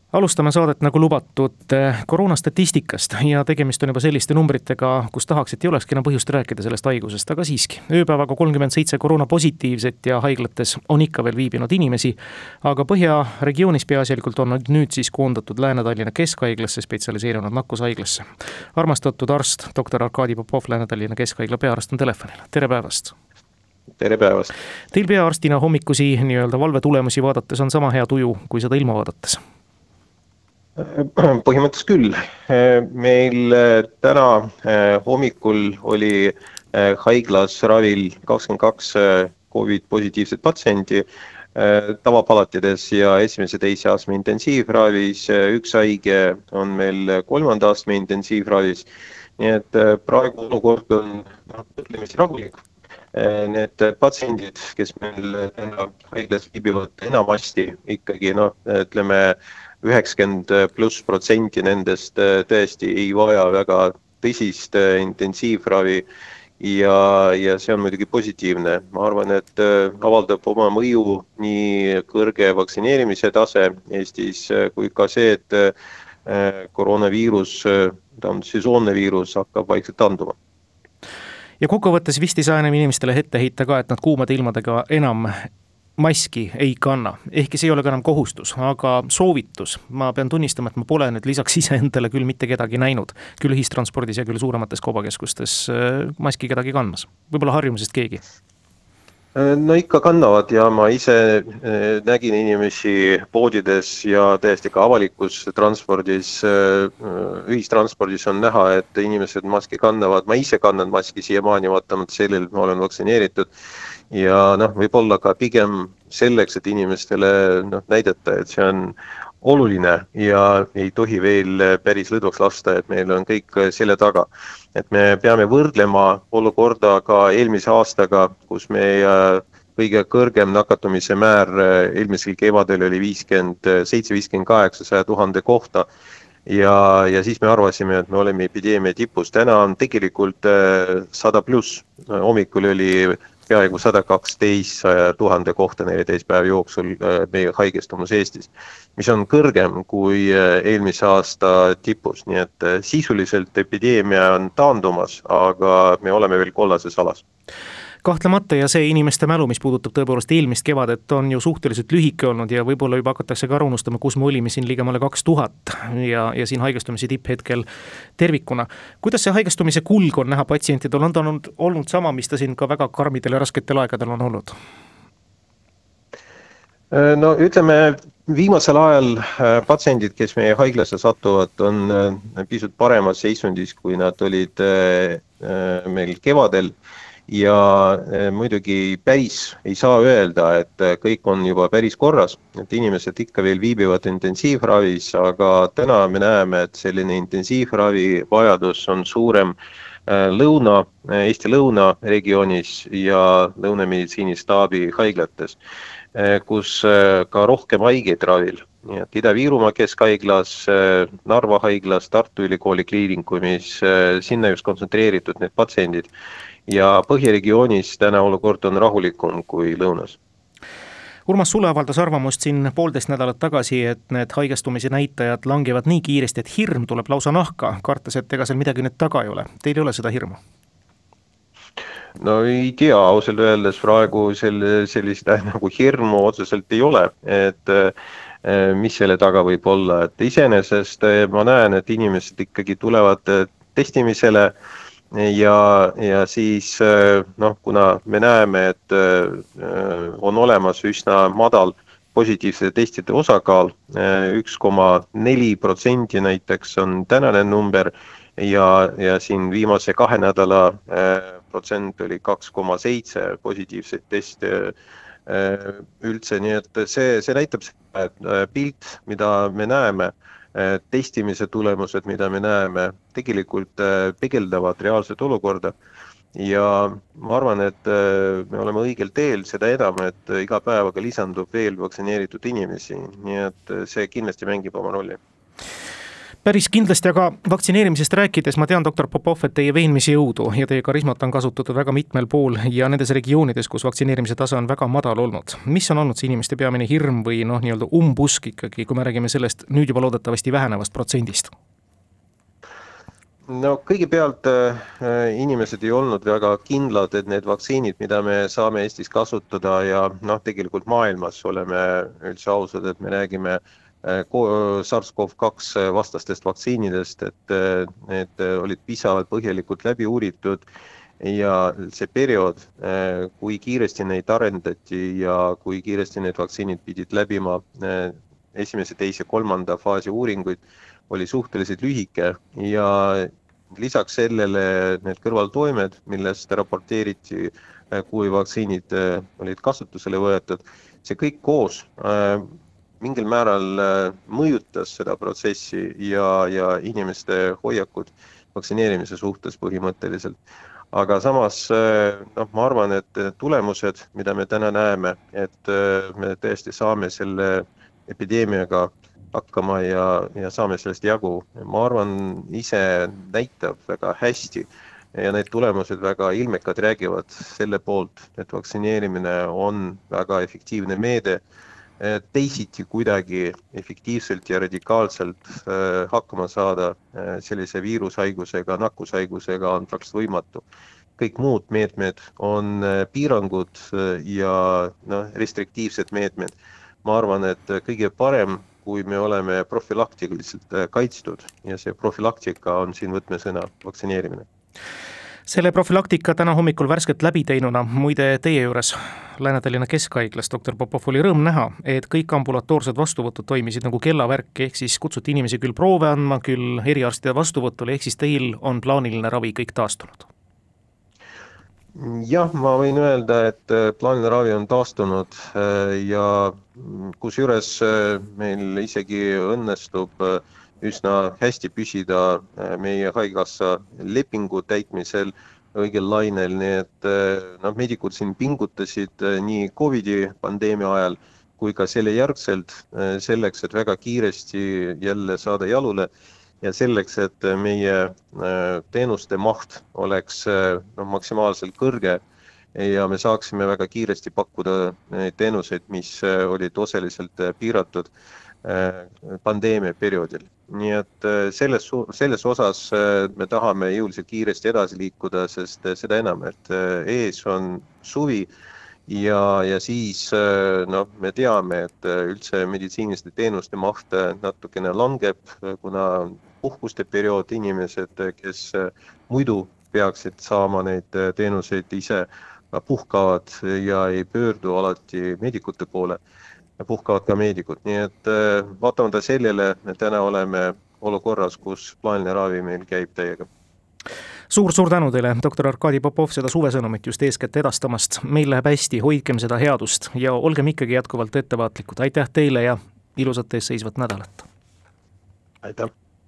Alustame saadet nagu lubatud koroonastatistikast ja tegemist on juba selliste numbritega, kus tahaks, et ei olekski enam põhjust rääkida sellest haigusest, aga siiski. Ööpäevaga 37 koroonapositiivset ja haiglates on ikka veel viibinud inimesi, aga Põhjaregioonis peaasjalikult on nüüd siis koondatud Lääne-Tallinna Keskhaiglasse spetsialiseerunud nakkushaiglasse. Armastatud arst, doktor Arkadi Popov, Lääne-Tallinna Keskhaigla peaarst on telefonil. Tere päevast! Tere päevast! Teil peaarstina hommikusi nii-öelda valvetulemusi vaadates on sama hea tuju kui seda ilma vaadates? Põhimõttes küll. Meil täna hommikul oli haiglas ravil 22 COVID-positiivset patsiendi tavapalatides ja esimese teise astme intensiivravis. Üks haige on meil 3. astme intensiivravis. Nii et praegu olukord on ütlemisi rahulik. Need patsiendid, kes meil täna haiglas viibivad enamasti ikkagi, ütleme 90+% nendest tõesti ei vaja väga tõsist intensiivravi ja see on muidugi positiivne. Ma arvan, et avaldab oma mõju nii kõrge vaktsineerimise tase Eestis kui ka see, et koroonaviirus, ta on sesoonne viirus, hakkab vaikselt anduma. Ja kokkuvõttes vist ei saa enam inimestele ette heita ka, et nad kuumade ilmadega enam maski ei kanna. Ehkki see ei ole ka enam kohustus, aga soovitus. Ma pean tunnistama, et ma pole nüüd lisaks iseendale küll mitte kedagi näinud. Küll ühistranspordis ja küll suuremates kaubakeskustes maski kedagi kandmas. Võib-olla harjumusest keegi? No ikka kannavad ja ma ise nägin inimesi poodides ja täiesti ka avalikus transpordis, ühistranspordis on näha, et inimesed maski kannavad. Ma ise kannan maski siiamaani vaatamata sellel, et ma olen vaktsineeritud. Ja võib-olla ka pigem selleks, et inimestele näidata, et see on oluline ja ei tohi veel päris lõdvaks lasta, et meil on kõik selle taga. Et me peame võrdlema olukorda ka eelmise aastaga, kus meie kõige kõrgem nakatumise määr eelmisel kevadel oli 57-58 100 000 kohta. Ja siis me arvasime, et me oleme epideemia tipus. Täna on tegelikult 100+. Hommikul oli peaaegu 112 000 kohta 14 päeva jooksul meie haigestumus Eestis, mis on kõrgem kui eelmise aasta tipus. Nii et sisuliselt epideemia on taandumas, aga me oleme veel kollases alas. Kahtlemata ja see inimeste mälu, mis puudutab tõepoolest eelmist kevadet, on ju suhteliselt lühike olnud ja võib-olla juba hakatakse ka unustama, kus me olime siin ligemale 2000 ja siin haigestumise tipphetkel tervikuna. Kuidas see haigestumise kulg on näha patsientidel? On ta olnud sama, mis ta siin ka väga karmidel ja rasketel aegadel on olnud? No ütleme, viimasel ajal patsiendid, kes meie haiglasse satuvad, on pisut paremas seisundis, kui nad olid meil kevadel. Ja muidugi päris ei saa öelda, et kõik on juba päris korras, et inimesed ikka veel viibivad intensiivravis, aga täna me näeme, et selline intensiivravi vajadus on suurem Eesti lõunaregioonis ja lõunameditsiinistaabi haiglates, kus ka rohkem haigeid ravil. Nii et Ida-Virumaa Keskhaiglas, Narva haiglas, Tartu Ülikooli kliinikumis, sinna just kontsentreeritud need patsiendid. Ja Põhjaregioonis täna olukord on rahulikum kui lõunas. Urmas Sule avaldas arvamust siin 1,5 nädalat tagasi, et need haigestumise näitajad langevad nii kiiresti, et hirm tuleb lausa nahka, kartes, et ega seal midagi nüüd taga ei ole. Teil ei ole seda hirmu? No ei tea, ausalt öeldes praegu sellist nagu hirmu otseselt ei ole, et mis selle taga võib olla. Et iseenesest ma näen, et inimesed ikkagi tulevad testimisele ja siis kuna me näeme, et on olemas üsna madal positiivsete testide osakaal, 1,4% näiteks on tänane number ja siin viimase 2 nädala protsent oli 2,7 positiivseid teste üldse, nii et see näitab seda, et pilt, mida me näeme, testimise tulemused, mida me näeme, tegelikult peegeldavad reaalset olukorda ja ma arvan, et me oleme õigel teel, seda enam, et iga päevaga lisandub veel vaktsineeritud inimesi, nii et see kindlasti mängib oma rolli. Päris kindlasti, aga vaktsineerimisest rääkides ma tean, doktor Popov, et teie veenmise jõudu ja teie karismat on kasutatud väga mitmel pool ja nendes regioonides, kus vaktsineerimise tase on väga madal olnud. Mis on olnud see inimeste peamine hirm või nii-öelda umbusk ikkagi, kui me räägime sellest nüüd juba loodetavasti vähenevast protsendist? No kõigepealt inimesed ei olnud väga kindlad, et need vaktsiinid, mida me saame Eestis kasutada ja tegelikult maailmas oleme üldse ausad, et me räägime SARS-CoV-2 vastastest vaktsiinidest, et need olid piisavalt põhjalikult läbi uuritud ja see periood, kui kiiresti neid arendati ja kui kiiresti need vaktsiinid pidid läbima esimese, teise, kolmanda faasi uuringuid, oli suhteliselt lühike ja lisaks sellele need kõrvaltoimed, millest raporteeriti, kui vaktsiinid olid kasutusele võetud, see kõik koos mingil määral mõjutas seda protsessi ja inimeste hoiakut vaktsineerimise suhtes põhimõtteliselt. Aga samas ma arvan, et tulemused, mida me täna näeme, et me tõesti saame selle epideemiaga hakkama ja saame sellest jagu, ma arvan, ise näitab väga hästi ja need tulemused väga ilmekad räägivad selle poolt, et vaktsineerimine on väga efektiivne meede, teisiti kuidagi efektiivselt ja radikaalselt hakkama saada sellise viirushaigusega, nakkushaigusega on praktiliselt võimatu. Kõik muud meetmed on piirangud ja restriktiivsed meetmed. Ma arvan, et kõige parem, kui me oleme profülaktiliselt kaitstud ja see profülaktika on siin võtmesõna, vaktsineerimine. Selle profülaktika täna hommikul värskelt läbi teinuna, muide teie juures Lääne-Tallinna Keskhaiglas, doktor Popov, oli rõõm näha, et kõik ambulatoorsed vastuvõtud toimisid nagu kellavärk, ehk siis kutsuti inimesi küll proove andma, küll eriarstide vastuvõtule, ehk siis teil on plaaniline ravi kõik taastunud? Jah, ma võin öelda, et plaaniline ravi on taastunud ja kusjuures meil isegi õnnestub üsna hästi püsida meie haigekassa lepingu täitmisel õigel lainel, nii et meedikud siin pingutasid nii COVID-i pandeemia ajal kui ka selle järgselt selleks, et väga kiiresti jälle saada jalule ja selleks, et meie teenuste maht oleks maksimaalselt kõrge ja me saaksime väga kiiresti pakkuda neid teenuseid, mis olid osaliselt piiratud pandeemia perioodil. Nii et selles osas me tahame jõuliselt kiiresti edasi liikuda, sest seda enam, et ees on suvi ja siis me teame, et üldse meditsiiniliste teenuste maht natukene langeb, kuna puhkuste periood inimesed, kes muidu peaksid saama neid teenuseid ise, puhkavad ja ei pöördu alati meedikute poole. Puhkavad ka meedikud, nii et vaatamata sellele me täna oleme olukorras, kus plaaniline ravi meil käib täiega. Suur tänu teile, doktor Arkadi Popov, seda suvesõnumit just eeskätt edastamast. Meil läheb hästi, hoidkem seda headust ja olgem ikkagi jätkuvalt ettevaatlikud. Aitäh teile ja ilusat ees seisvat nädalat. Aitäh!